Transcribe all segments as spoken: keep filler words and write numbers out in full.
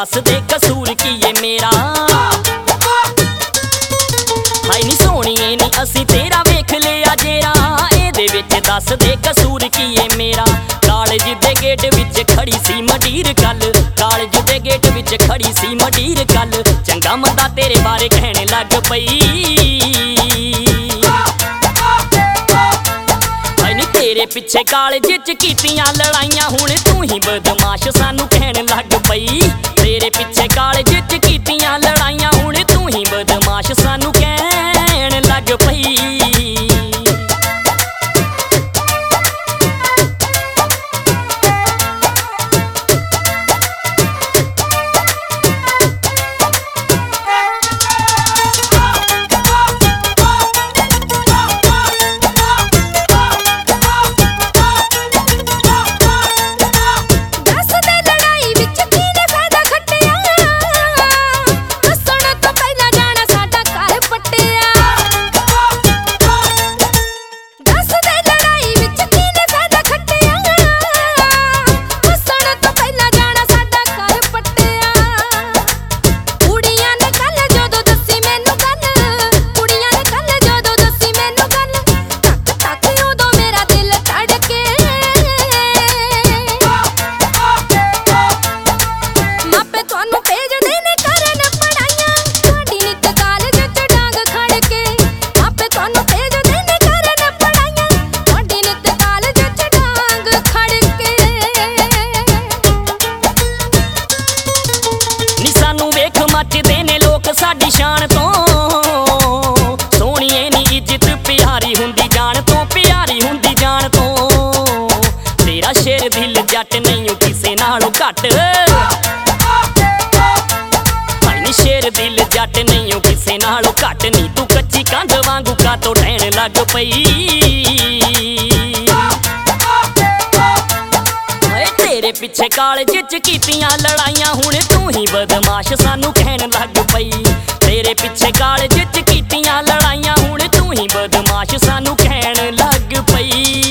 दस दे कसूर की है मेरा। हाय नी सोहणीए नी असी तेरा वेख लिया जेरा, एदे विच दस दे कसूर की है मेरा। कालेज दे गेट विच खड़ी सी मडीर कल, कालेज दे गेट विच खड़ी सी मडीर कल, चंगा मंदा तेरे बारे कहने लग पई। तेरे पिछे कालेज च कीतियां लड़ाइयां, हुण तू ही बदमाश सानू कहन लग पई। तेरे पिछे कालेज च कीतियां लड़ाइयां, हुण तू ही बदमाश सानू कहन लग पई। मचदे ने लोग साडी शान तो, सोहणीए नी इज्जत प्यारी हुंदी जान तो, प्यारी हुंदी जान तो। तेरा शेर दिल जट नहीं किसे नालों घट, हाय नी शेर दिल जट नहीं किसे नालों घट नी। तू कच्ची कंध वांगू कातों ढहण लग पई। तेरे पिछे कालेज च कीतियां लड़ाइयां, हुण तू ही बदमाश सानू कहन लग पई। तेरे पिछे कालेज च कीतियां लड़ाइयां, हुण तू ही बदमाश सानू कहन लग पई।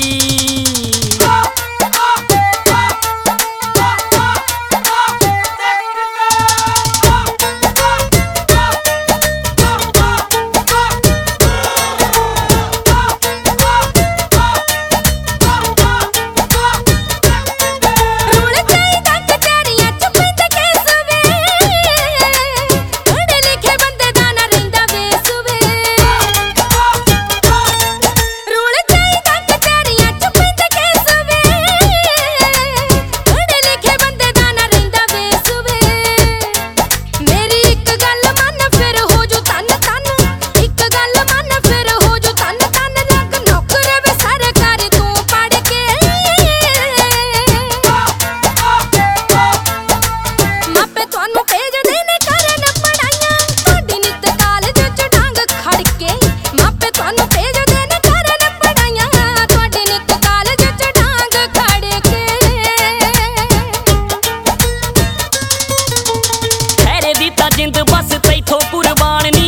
जिंद बस तैथों कुर्बान नी,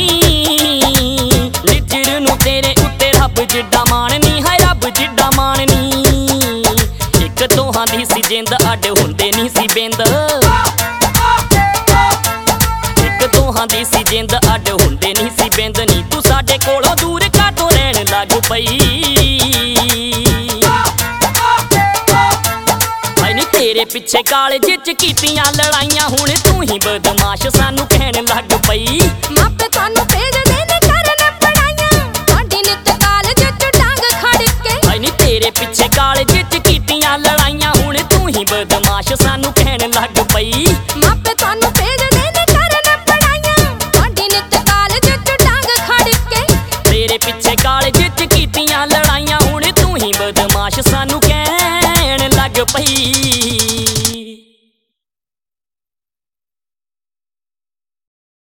लिजर नू तेरे उत्ते रब जिड्डा मान नी, हाय रब जिड्डा मान नी। इक दोहां दी सी जिंद अड हुंदे नी सी बेंद, इक दोहां दी सी जिंद अड हुंदे नी सी बेंद नी। तू साडे कोलों दूर कातों रहन लग पई। तेरे पिछे कालेज च कीतियां लड़ाइयां, हुण तू ही बदमाश सानू कहन लग पई। मापे तुहानू भेजदे ने करन पढ़ाइयां, तुहाडी नित कालेज च डांग खड़ के। हाय नी तेरे पिछे कालेज च कीतियां